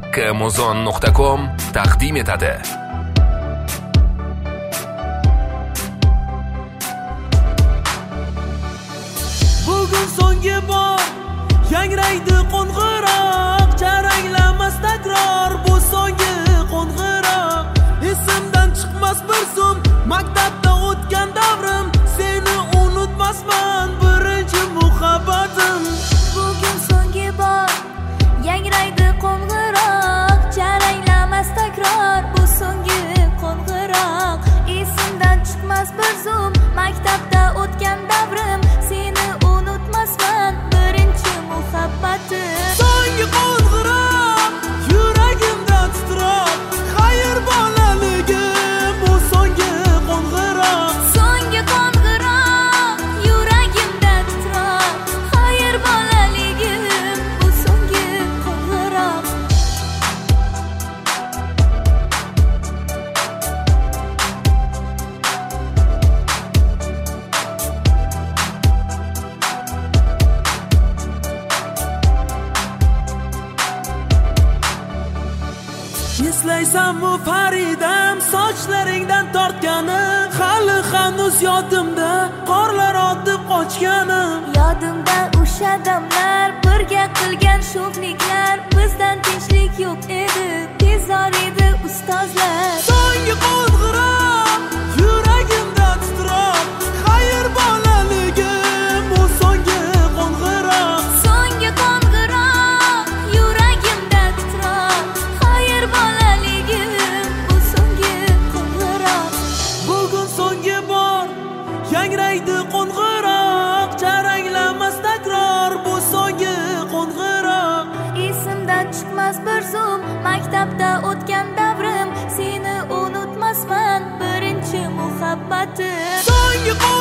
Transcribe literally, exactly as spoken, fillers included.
Makkaaamazon nuqta com taqdim etadi. Bugun so'nggi bor yangraydi qo'ng'iroq, charanglamas takror bu so'nggi qo'ng'iroq. Esimdan chiqmas bir zum maktabda o'tgan davrim, seni unutmasman birinchi muhabbatim. Bugun so'nggi bor yangraydi qo'ng'iroq, charanglamas takror bu so'nggi qo'ng'iroq. Esimdan chiqmas bir zum maktabda o'tgan davrim, seni unutmasman birinchi muhabbatim. So'nggi qo'ng'iroq yuragimda titroq, xayr bolaligim bu so'nggi qo'ng'iroq. So'nggi qo'ng'iroq yuragimda titroq, xayr bolaligim bu so'nggi qo'ng'iroq. Eslaysanmi Faridam, sochlaringdan tortganim, hali hanuz yodimda qorlar otib qochganim. Yodimda o'sha damlar, birga qilgan sho'xliklar, bizdan tinchlik yo'q edi, tezor edi ustozlar. So'nggi qo'ng'iroq yuragimda titroq, xayr bolaligim bu so'nggi qo'ng'iroq. So'nggi qo'ng'iroq yuragimda titroq, xayr bolaligim bu so'nggi qo'ng'iroq. Bugun so'nggi bor yangraydi qo'ng'iroq, charanglamas takror bu so'nggi qo'ng'iroq. Esimdan chiqmas bir zum maktabda o'tgan davrim, seni unutmasman birinchi muhabbatim. So'nggi qo'ng'iroq